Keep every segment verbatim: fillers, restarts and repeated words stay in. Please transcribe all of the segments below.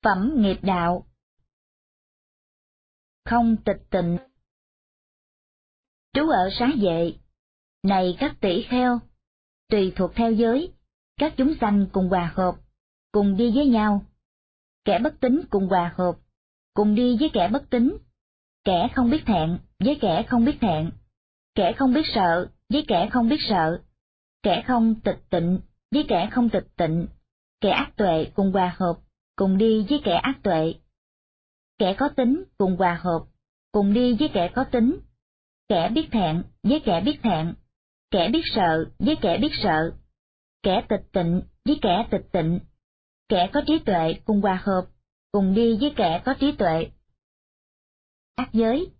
Phẩm nghiệp đạo. Không tịch tịnh. Trú ở xá vệ. Này các tỷ kheo, tùy thuộc theo giới, các chúng sanh cùng hòa hợp, cùng đi với nhau. Kẻ bất tín cùng hòa hợp, cùng đi với kẻ bất tín. Kẻ không biết thẹn với kẻ không biết thẹn. Kẻ không biết sợ với kẻ không biết sợ. Kẻ không tịch tịnh với kẻ không tịch tịnh. Kẻ ác tuệ cùng hòa hợp, cùng đi với kẻ ác tuệ. Kẻ có tính cùng hòa hợp, cùng đi với kẻ có tính. Kẻ biết thẹn với kẻ biết thẹn. Kẻ biết sợ với kẻ biết sợ. Kẻ tịch tịnh với kẻ tịch tịnh. Kẻ có trí tuệ cùng hòa hợp, cùng đi với kẻ có trí tuệ. Ác giới.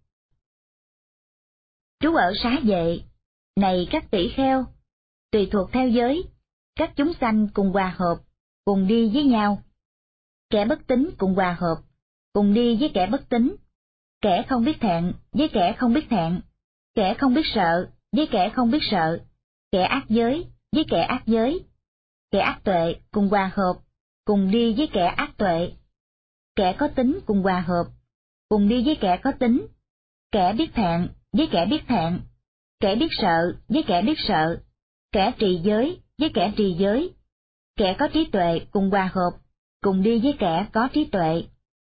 Trú ở xá vệ. Này các tỷ kheo, tùy thuộc theo giới, các chúng sanh cùng hòa hợp, cùng đi với nhau. Kẻ bất tín cùng hòa hợp, cùng đi với kẻ bất tín. Kẻ không biết thẹn với kẻ không biết thẹn. Kẻ không biết sợ với kẻ không biết sợ. Kẻ ác giới với kẻ ác giới. Kẻ ác tuệ cùng hòa hợp, cùng đi với kẻ ác tuệ. Kẻ có tính cùng hòa hợp, cùng đi với kẻ có tính. Kẻ biết thẹn với kẻ biết thẹn. Kẻ biết sợ với kẻ biết sợ. Kẻ trì giới với kẻ trì giới. Kẻ có trí tuệ cùng hòa hợp, cùng đi với kẻ có trí tuệ.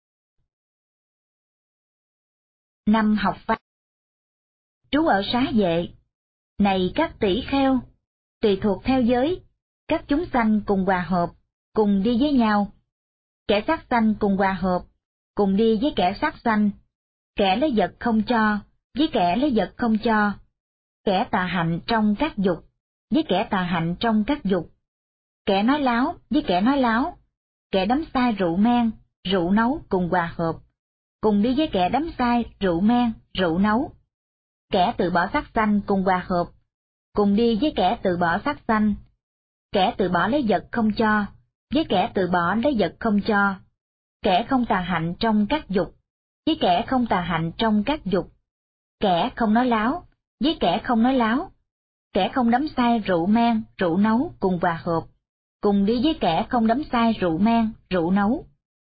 Năm học pháp. Trú ở xá vệ. Này các tỷ kheo, tùy thuộc theo giới, các chúng sanh cùng hòa hợp, cùng đi với nhau. Kẻ sát sanh cùng hòa hợp, cùng đi với kẻ sát sanh. Kẻ lấy vật không cho với kẻ lấy vật không cho. Kẻ tà hạnh trong các dục với kẻ tà hạnh trong các dục. Kẻ nói láo với kẻ nói láo. Kẻ đắm say rượu men, rượu nấu cùng hòa hợp, cùng đi với kẻ đắm say rượu men, rượu nấu. Kẻ từ bỏ sát sanh cùng hòa hợp, cùng đi với kẻ từ bỏ sát sanh. Kẻ từ bỏ lấy vật không cho với kẻ từ bỏ lấy vật không cho. Kẻ không tà hạnh trong các dục với kẻ không tà hạnh trong các dục. Kẻ không nói láo với kẻ không nói láo. Kẻ không đắm say rượu men, rượu nấu cùng hòa hợp, cùng đi với kẻ không đắm say rượu men, rượu nấu.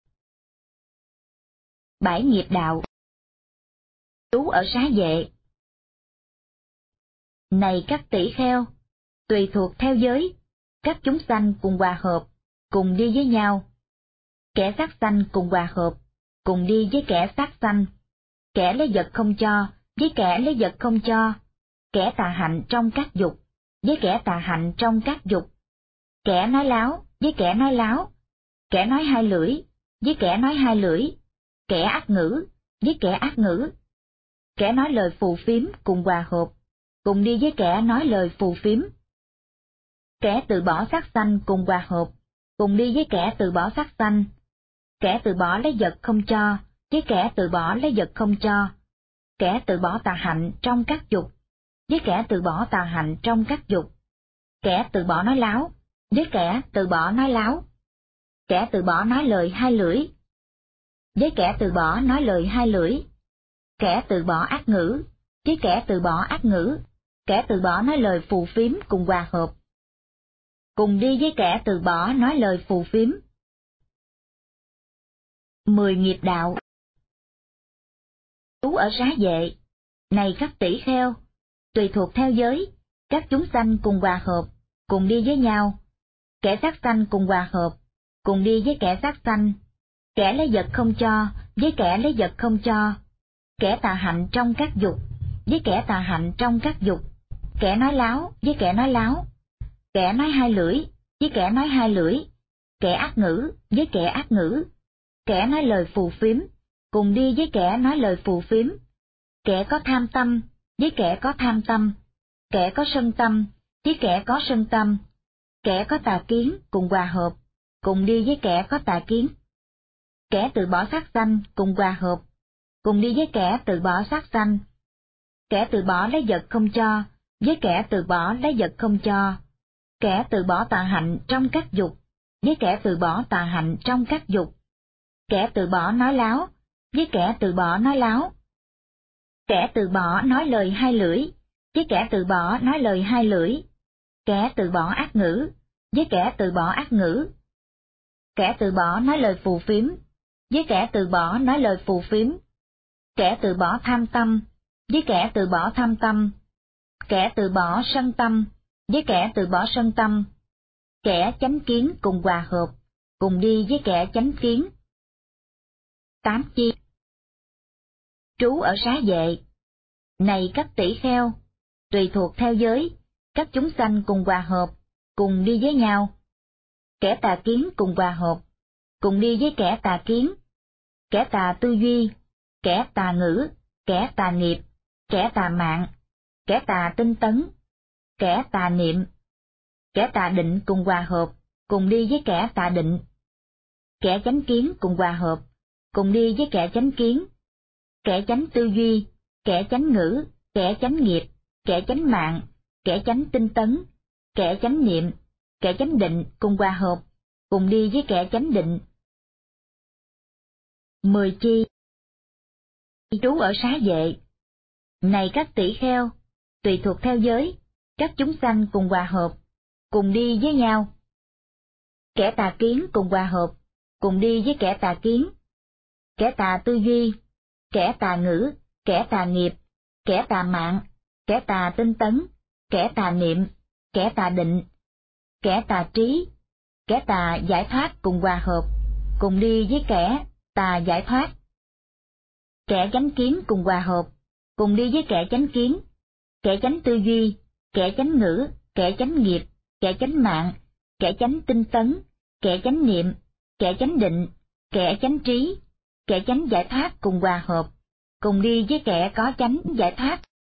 Bãi nghiệp đạo. Trú ở xá vệ. Này các tỷ kheo, tùy thuộc theo giới, các chúng sanh cùng hòa hợp, cùng đi với nhau. Kẻ sát sanh cùng hòa hợp, cùng đi với kẻ sát sanh. Kẻ lấy vật không cho với kẻ lấy vật không cho. Kẻ tà hạnh trong các dục với kẻ tà hạnh trong các dục. Kẻ nói láo với kẻ nói láo. Kẻ nói hai lưỡi với kẻ nói hai lưỡi. Kẻ ác ngữ với kẻ ác ngữ. Kẻ nói lời phù phiếm cùng hòa hợp, cùng đi với kẻ nói lời phù phiếm. Kẻ từ bỏ sát sanh cùng hòa hợp, cùng đi với kẻ từ bỏ sát sanh. Kẻ từ bỏ lấy vật không cho với kẻ từ bỏ lấy vật không cho. Kẻ từ bỏ tà hạnh trong các dục với kẻ từ bỏ tà hạnh trong các dục. Kẻ từ bỏ nói láo với kẻ từ bỏ nói láo. Kẻ từ bỏ nói lời hai lưỡi với kẻ từ bỏ nói lời hai lưỡi. Kẻ từ bỏ ác ngữ với kẻ từ bỏ ác ngữ. Kẻ từ bỏ nói lời phù phiếm cùng hòa hợp, cùng đi với kẻ từ bỏ nói lời phù phiếm. Mười nghiệp đạo. Trú ở xá vệ. Này các tỷ kheo, tùy thuộc theo giới, các chúng sanh cùng hòa hợp, cùng đi với nhau. Kẻ sát sanh cùng hòa hợp, cùng đi với kẻ sát sanh. Kẻ lấy vật không cho với kẻ lấy vật không cho. Kẻ tà hạnh trong các dục với kẻ tà hạnh trong các dục. Kẻ nói láo với kẻ nói láo. Kẻ nói hai lưỡi với kẻ nói hai lưỡi. Kẻ ác ngữ với kẻ ác ngữ. Kẻ nói lời phù phiếm, cùng đi với kẻ nói lời phù phiếm. Kẻ có tham tâm với kẻ có tham tâm. Kẻ có sân tâm với kẻ có sân tâm. Kẻ có tà kiến cùng hòa hợp, cùng đi với kẻ có tà kiến. Kẻ từ bỏ sát sanh cùng hòa hợp, cùng đi với kẻ từ bỏ sát sanh. Kẻ từ bỏ lấy vật không cho với kẻ từ bỏ lấy vật không cho. Kẻ từ bỏ tà hạnh trong các dục với kẻ từ bỏ tà hạnh trong các dục. Kẻ từ bỏ nói láo với kẻ từ bỏ nói láo. Kẻ từ bỏ nói lời hai lưỡi với kẻ từ bỏ nói lời hai lưỡi. Kẻ từ bỏ ác ngữ với kẻ từ bỏ ác ngữ. Kẻ từ bỏ nói lời phù phiếm với kẻ từ bỏ nói lời phù phiếm, kẻ từ bỏ tham tâm với kẻ từ bỏ tham tâm, kẻ từ bỏ sân tâm với kẻ từ bỏ sân tâm, kẻ chánh kiến cùng hòa hợp, cùng đi với kẻ chánh kiến. Tám chi. Trú ở xá vệ. Này các tỷ kheo, tùy thuộc theo giới, các chúng sanh cùng hòa hợp, cùng đi với nhau. Kẻ tà kiến cùng hòa hợp, cùng đi với kẻ tà kiến, kẻ tà tư duy, kẻ tà ngữ, kẻ tà nghiệp, kẻ tà mạng, kẻ tà tinh tấn, kẻ tà niệm, kẻ tà định cùng hòa hợp, cùng đi với kẻ tà định, kẻ chánh kiến cùng hòa hợp, cùng đi với kẻ chánh kiến, kẻ chánh tư duy, kẻ chánh ngữ, kẻ chánh nghiệp, kẻ chánh mạng, kẻ chánh tinh tấn, kẻ chánh niệm, kẻ chánh định cùng hòa hợp, cùng đi với kẻ chánh định. Mười chi. Trú ở xá vệ. Này các tỷ kheo, tùy thuộc theo giới, các chúng sanh cùng hòa hợp, cùng đi với nhau. Kẻ tà kiến cùng hòa hợp, cùng đi với kẻ tà kiến, kẻ tà tư duy, kẻ tà ngữ, kẻ tà nghiệp, kẻ tà mạng, kẻ tà tinh tấn, kẻ tà niệm, kẻ tà định, kẻ tà trí, kẻ tà giải thoát cùng hòa hợp, cùng đi với kẻ tà giải thoát. Kẻ chánh kiến cùng hòa hợp, cùng đi với kẻ chánh kiến, kẻ chánh tư duy, kẻ chánh ngữ, kẻ chánh nghiệp, kẻ chánh mạng, kẻ chánh tinh tấn, kẻ chánh niệm, kẻ chánh định, kẻ chánh trí, kẻ chánh giải thoát cùng hòa hợp, cùng đi với kẻ có chánh giải thoát.